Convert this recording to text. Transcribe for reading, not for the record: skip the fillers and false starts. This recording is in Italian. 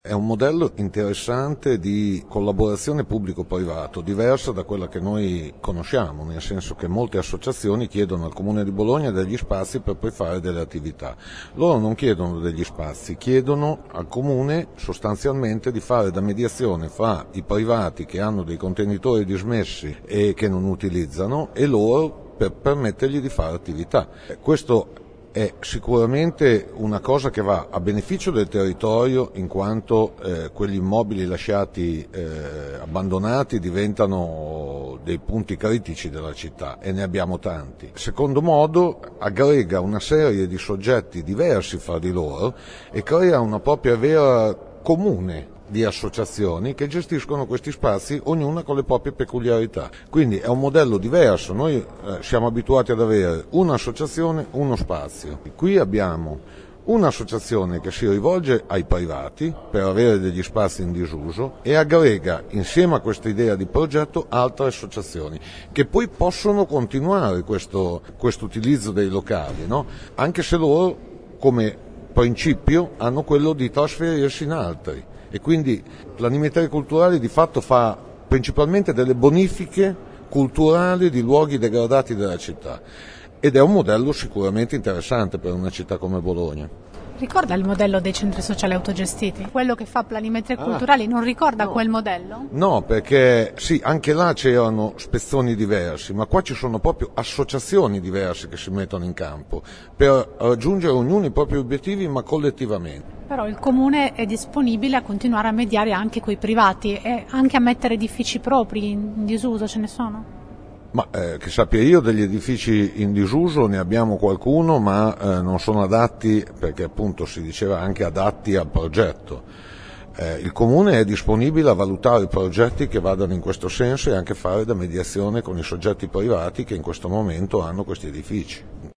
È un modello interessante di collaborazione pubblico-privato, diversa da quella che noi conosciamo, nel senso che molte associazioni chiedono al Comune di Bologna degli spazi per poi fare delle attività. Loro non chiedono degli spazi, chiedono al Comune sostanzialmente di fare da mediazione fra i privati che hanno dei contenitori dismessi e che non utilizzano e loro per permettergli di fare attività. Questo è sicuramente una cosa che va a beneficio del territorio, in quanto quegli immobili lasciati abbandonati diventano dei punti critici della città e ne abbiamo tanti. Secondo modo, aggrega una serie di soggetti diversi fra di loro e crea una propria vera comune di associazioni che gestiscono questi spazi, ognuna con le proprie peculiarità. Quindi è un modello diverso, noi siamo abituati ad avere un'associazione, uno spazio. Qui abbiamo un'associazione che si rivolge ai privati per avere degli spazi in disuso e aggrega insieme a questa idea di progetto altre associazioni che poi possono continuare questo utilizzo dei locali, no? Anche se loro come principio hanno quello di trasferirsi in altri. E quindi Planimetria Culturali di fatto fa principalmente delle bonifiche culturali di luoghi degradati della città ed è un modello sicuramente interessante per una città come Bologna. Ricorda il modello dei centri sociali autogestiti? Quello che fa Planimetria Culturali non ricorda quel modello? No, perché sì, anche là c'erano spezzoni diversi, ma qua ci sono proprio associazioni diverse che si mettono in campo per raggiungere ognuno i propri obiettivi, ma collettivamente. Però il Comune è disponibile a continuare a mediare anche coi privati e anche a mettere edifici propri in disuso, ce ne sono? Ma che sappia io, degli edifici in disuso ne abbiamo qualcuno, ma non sono adatti, perché appunto si diceva anche adatti al progetto. Il Comune è disponibile a valutare progetti che vadano in questo senso e anche fare da mediazione con i soggetti privati che in questo momento hanno questi edifici.